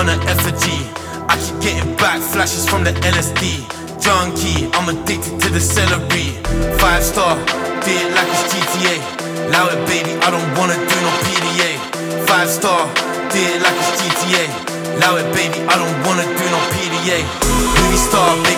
on an effigy. I keep getting back flashes from the LSD. Junkie, I'm addicted to the celery. 5-star, do it like it's GTA. Allow it baby, I don't wanna do no PDA. 5-star, do it like it's GTA. Allow it baby, I don't wanna do no PDA. Movie star baby,